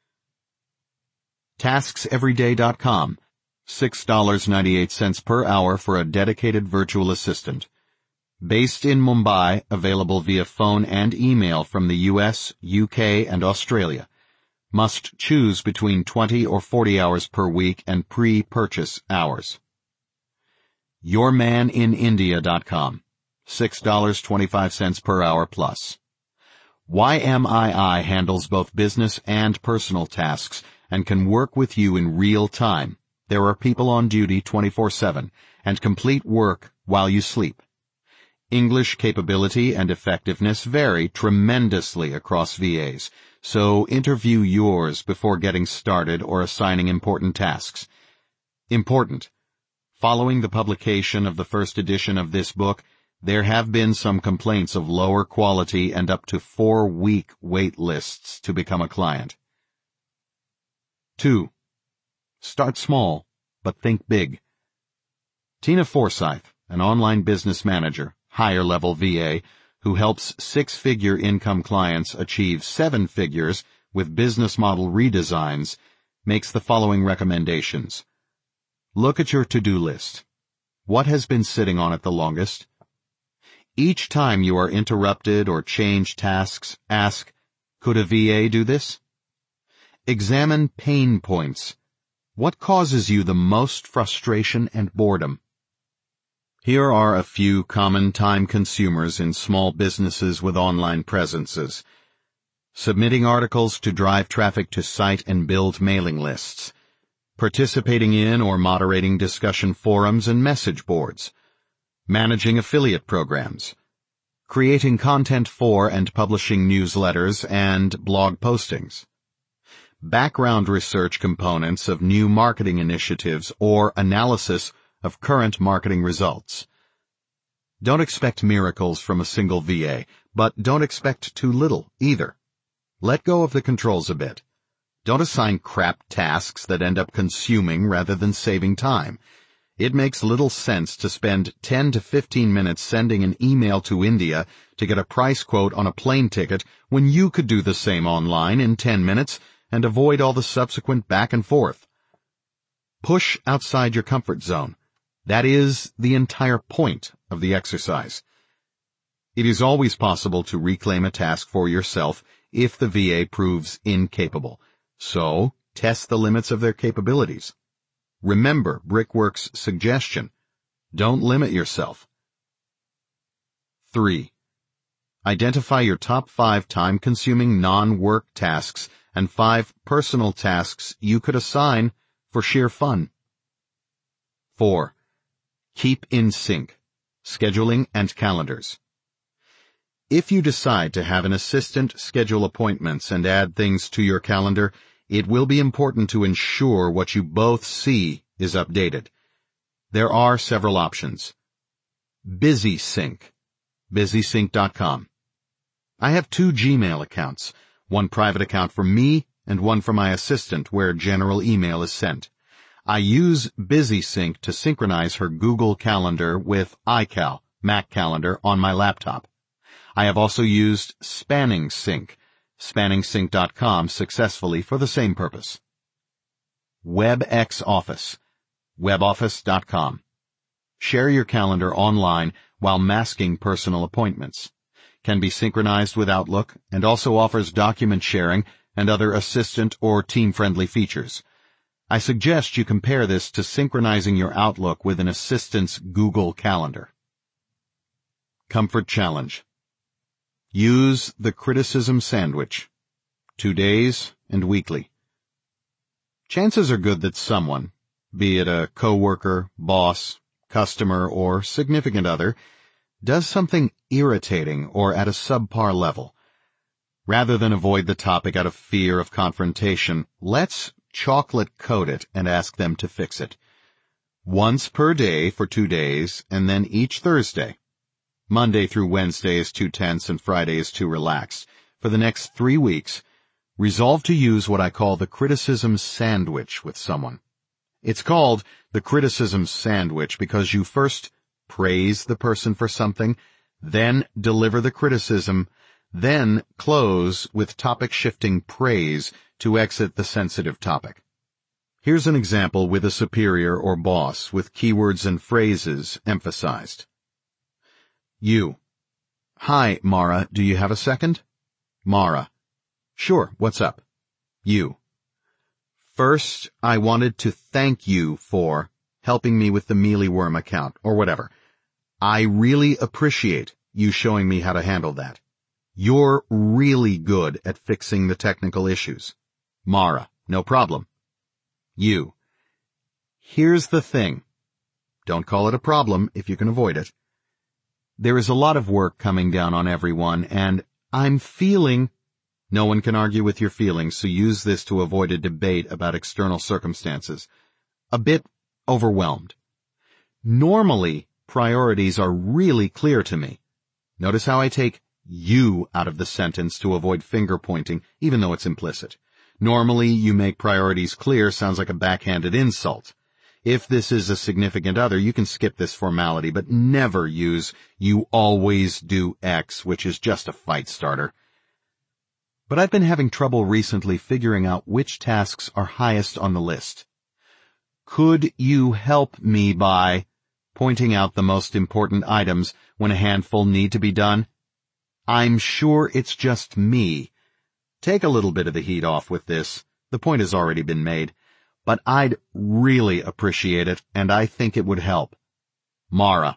tasks every day dot com, six dollars and ninety-eight cents per hour for a dedicated virtual assistant. Based in Mumbai, available via phone and email from the U S, U K, and Australia. Must choose between twenty or forty hours per week and pre-purchase hours. your man in india dot com, six dollars and twenty-five cents per hour plus. Y M I I handles both business and personal tasks and can work with you in real time. There are people on duty twenty-four seven and complete work while you sleep. English capability and effectiveness vary tremendously across V As, so interview yours before getting started or assigning important tasks. Important. Following the publication of the first edition of this book, there have been some complaints of lower quality and up to four-week wait lists to become a client. Two. Start small, but think big. Tina Forsyth, an online business manager, higher-level V A, who helps six-figure income clients achieve seven figures with business model redesigns, makes the following recommendations. Look at your to-do list. What has been sitting on it the longest? Each time you are interrupted or change tasks, ask, could a V A do this? Examine pain points. What causes you the most frustration and boredom? Here are a few common time consumers in small businesses with online presences. Submitting articles to drive traffic to site and build mailing lists. Participating in or moderating discussion forums and message boards. Managing affiliate programs. Creating content for and publishing newsletters and blog postings. Background research components of new marketing initiatives or analysis of current marketing results. Don't expect miracles from a single V A, but don't expect too little either. Let go of the controls a bit. Don't assign crap tasks that end up consuming rather than saving time. It makes little sense to spend ten to fifteen minutes sending an email to India to get a price quote on a plane ticket when you could do the same online in ten minutes and avoid all the subsequent back and forth. Push outside your comfort zone. That is the entire point of the exercise. It is always possible to reclaim a task for yourself if the V A proves incapable. So, test the limits of their capabilities. Remember Brickworks' suggestion. Don't limit yourself. three. Identify your top five time-consuming non-work tasks and five personal tasks you could assign for sheer fun. four. Keep in sync. Scheduling and calendars. If you decide to have an assistant schedule appointments and add things to your calendar, it will be important to ensure what you both see is updated. There are several options. BusySync. busy sync dot com. I have two Gmail accounts, one private account for me and one for my assistant where general email is sent. I use BusySync to synchronize her Google Calendar with iCal, Mac Calendar, on my laptop. I have also used SpanningSync, spanning sync dot com, successfully for the same purpose. WebExOffice, web office dot com. Share your calendar online while masking personal appointments. Can be synchronized with Outlook and also offers document sharing and other assistant or team-friendly features. I suggest you compare this to synchronizing your Outlook with an assistant's Google Calendar. Comfort Challenge. Use the criticism sandwich. Two days and weekly. Chances are good that someone, be it a coworker, boss, customer, or significant other, does something irritating or at a subpar level. Rather than avoid the topic out of fear of confrontation, let's chocolate coat it and ask them to fix it. Once per day for two days, and then each Thursday. Monday through Wednesday is too tense and Friday is too relaxed. For the next three weeks, resolve to use what I call the criticism sandwich with someone. It's called the criticism sandwich because you first praise the person for something, then deliver the criticism, then close with topic-shifting praise to exit the sensitive topic. Here's an example with a superior or boss with keywords and phrases emphasized. You. Hi, Mara, do you have a second? Mara. Sure, what's up? You. First, I wanted to thank you for helping me with the mealyworm account, or whatever. I really appreciate you showing me how to handle that. You're really good at fixing the technical issues. Mara. No problem. You. Here's the thing. Don't call it a problem if you can avoid it. There is a lot of work coming down on everyone, and I'm feeling... No one can argue with your feelings, so use this to avoid a debate about external circumstances. A bit overwhelmed. Normally, priorities are really clear to me. Notice how I take you out of the sentence to avoid finger pointing, even though it's implicit. Normally, you make priorities clear sounds like a backhanded insult. If this is a significant other, you can skip this formality, but never use you always do X, which is just a fight starter. But I've been having trouble recently figuring out which tasks are highest on the list. Could you help me by pointing out the most important items when a handful need to be done? I'm sure it's just me. Take a little bit of the heat off with this. The point has already been made. But I'd really appreciate it, and I think it would help. Mara.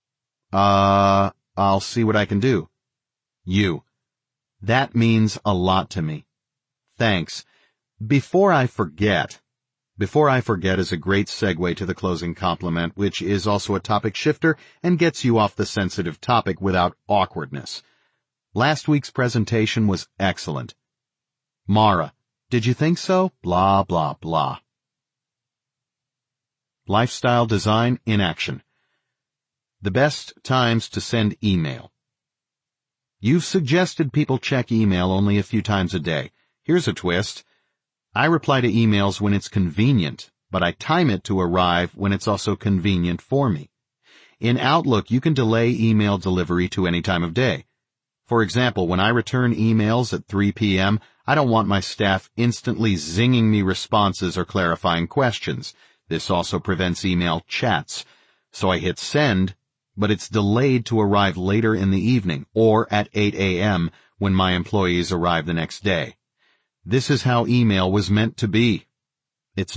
Uh, I'll see what I can do. You. That means a lot to me. Thanks. Before I forget. Before I forget is a great segue to the closing compliment, which is also a topic shifter and gets you off the sensitive topic without awkwardness. Last week's presentation was excellent. Mara. Did you think so? Blah, blah, blah. Lifestyle design in action. The best times to send email. You've suggested people check email only a few times a day. Here's a twist. I reply to emails when it's convenient, but I time it to arrive when it's also convenient for me. In Outlook, you can delay email delivery to any time of day. For example, when I return emails at three p.m., I don't want my staff instantly zinging me responses or clarifying questions. This also prevents email chats. So I hit send but it's delayed to arrive later in the evening or at eight a.m. when my employees arrive the next day. This is how email was meant to be.